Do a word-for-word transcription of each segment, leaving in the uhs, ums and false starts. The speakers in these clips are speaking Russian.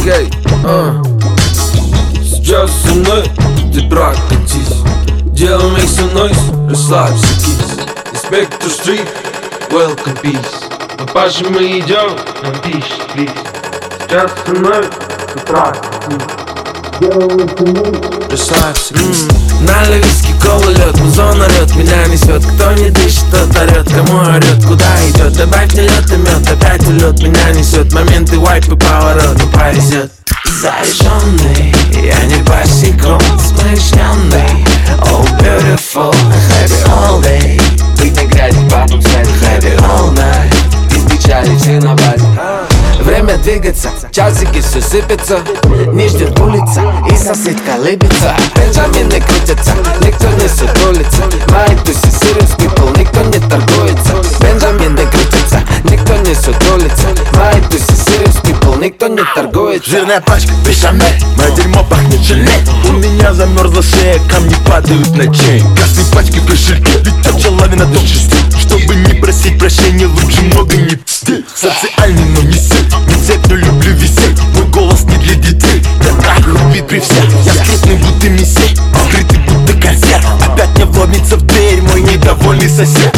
Гей, а. Сейчас со мной ты прокатись, делай make some noise, расслабься, кис. Инспектор Стрит, welcome peace. Папаша, мы идем, нам пишет, плиз. Сейчас со мной ты прокатись, делай make some noise, расслабься, кис. Налей виски, кола, лед, музон орет, меня несет. Кто не дышит, тот орет, кому орет, куда идет. Добавьте лед и мед, опять улет, меня несет. Моменты вайп и поворот, не повезет. Заряженный, я не босиком, смышленный. Oh beautiful, happy all day. Быть на грязи, потом свет, happy all night. Из печали все на базе. Время двигаться, часики все сыпется. Не ждет улица и сосед колыбется. Бенджамины крутятся, никто не сутулится. Мои туси serious people, никто не торгуется. Бенджамины крутятся, никто не сутулится. Мои туси serious people, никто не торгуется. Жирная пачка, бешамель, мое дерьмо пахнет желе. У меня замерзла шея, камни падают на чей. Красные пачки в кошельке, летячая лавина до шести. Чтобы не просить прощения, лучше много не псти. Социальный, но не сеть, не цепь, но люблю висеть. Мой голос не для детей, я трахаю бит при всех. Я скрытный, будто мессей, скрытый, будто консерв. Опять не вломится в дверь мой недовольный сосед.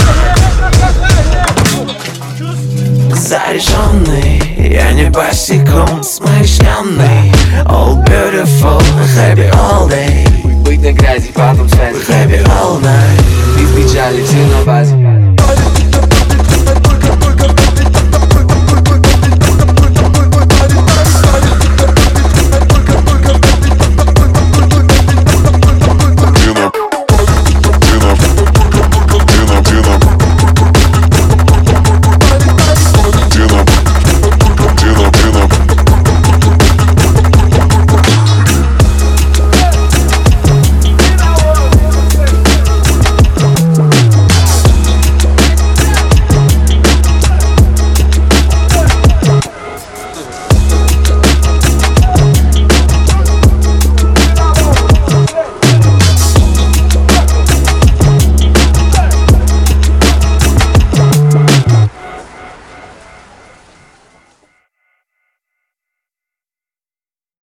Заряженный, я не босиком, смышленный. All beautiful, happy all day. Быть на грязи, потом связь, happy all night. Из печали все на базе.